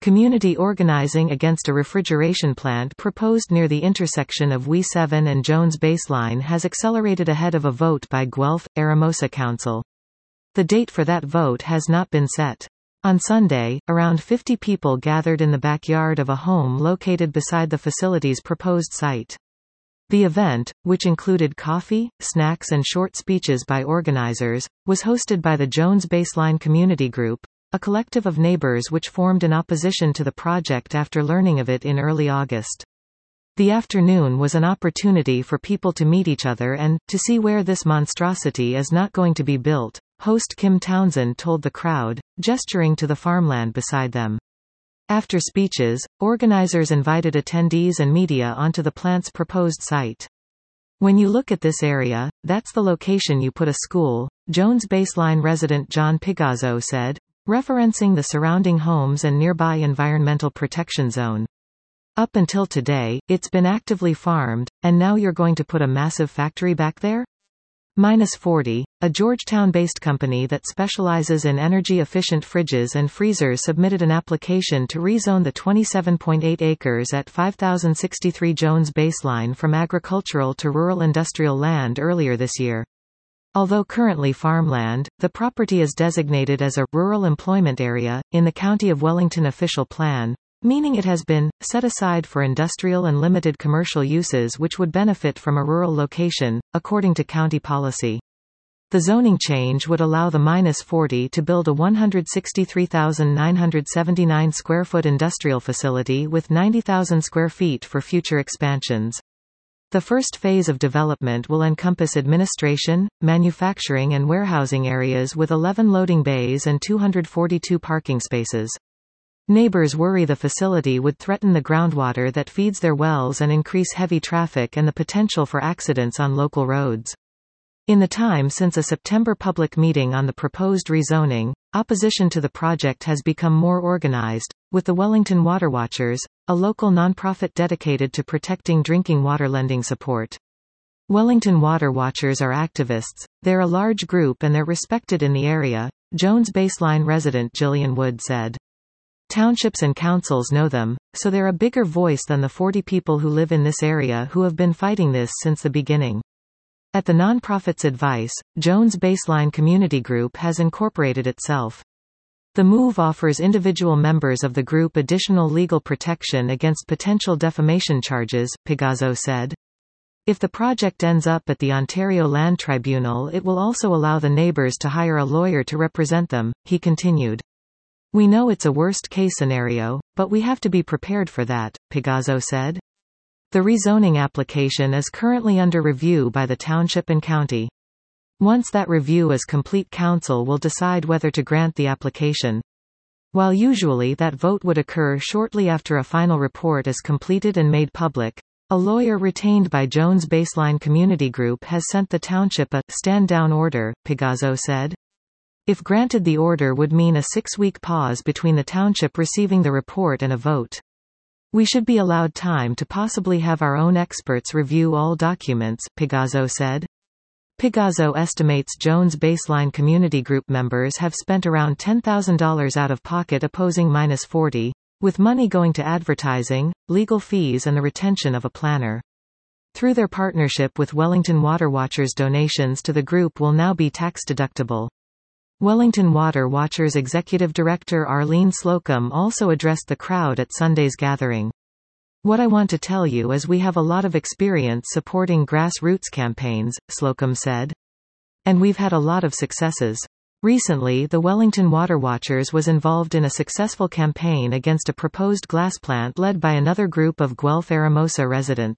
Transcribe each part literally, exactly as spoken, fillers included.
Community organizing against a refrigeration plant proposed near the intersection of W E seven and Jones Baseline has accelerated ahead of a vote by Guelph, Aramosa Council. The date for that vote has not been set. On Sunday, around fifty people gathered in the backyard of a home located beside the facility's proposed site. The event, which included coffee, snacks and short speeches by organizers, was hosted by the Jones Baseline Community Group, a collective of neighbors which formed in opposition to the project after learning of it in early August. The afternoon was an opportunity for people to meet each other and, to see where this monstrosity is not going to be built, host Kim Townsend told the crowd, gesturing to the farmland beside them. After speeches, organizers invited attendees and media onto the plant's proposed site. When you look at this area, that's the location you put a school, Jones Baseline resident John Pigazzo said, referencing the surrounding homes and nearby environmental protection zone. Up until today, it's been actively farmed, and now you're going to put a massive factory back there? Minus forty, a Georgetown-based company that specializes in energy-efficient fridges and freezers submitted an application to rezone the twenty-seven point eight acres at five thousand sixty-three Jones Baseline from agricultural to rural industrial land earlier this year. Although currently farmland, the property is designated as a rural employment area in the County of Wellington official plan, meaning it has been set aside for industrial and limited commercial uses which would benefit from a rural location, according to county policy. The zoning change would allow the minus forty to build a one hundred sixty-three thousand nine hundred seventy-nine square foot industrial facility with ninety thousand square feet for future expansions. The first phase of development will encompass administration, manufacturing and warehousing areas with eleven loading bays and two hundred forty-two parking spaces. Neighbors worry the facility would threaten the groundwater that feeds their wells and increase heavy traffic and the potential for accidents on local roads. In the time since a September public meeting on the proposed rezoning, opposition to the project has become more organized, with the Wellington Water Watchers, a local nonprofit dedicated to protecting drinking water lending support. Wellington Water Watchers are activists, they're a large group and they're respected in the area, Jones Baseline resident Jillian Wood said. Townships and councils know them, so they're a bigger voice than the forty people who live in this area who have been fighting this since the beginning. At the nonprofit's advice, Jones Baseline Community Group has incorporated itself. The move offers individual members of the group additional legal protection against potential defamation charges, Pigazzo said. If the project ends up at the Ontario Land Tribunal, it will also allow the neighbors to hire a lawyer to represent them, he continued. We know it's a worst-case scenario, but we have to be prepared for that, Pigazzo said. The rezoning application is currently under review by the township and county. Once that review is complete, council will decide whether to grant the application. While usually that vote would occur shortly after a final report is completed and made public, a lawyer retained by Jones Baseline Community Group has sent the township a stand-down order, Pigazzo said. If granted, the order would mean a six-week pause between the township receiving the report and a vote. We should be allowed time to possibly have our own experts review all documents, Pigazzo said. Pigazzo estimates Jones Baseline Community Group members have spent around ten thousand dollars out of pocket opposing minus forty, with money going to advertising, legal fees and the retention of a planner. Through their partnership with Wellington Water Watchers, donations to the group will now be tax-deductible. Wellington Water Watchers Executive Director Arlene Slocum also addressed the crowd at Sunday's gathering. What I want to tell you is we have a lot of experience supporting grassroots campaigns, Slocum said. And we've had a lot of successes. Recently, the Wellington Water Watchers was involved in a successful campaign against a proposed glass plant led by another group of Guelph Aramosa residents.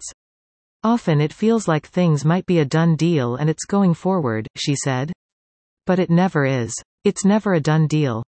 Often it feels like things might be a done deal and it's going forward, she said. But it never is. It's never a done deal.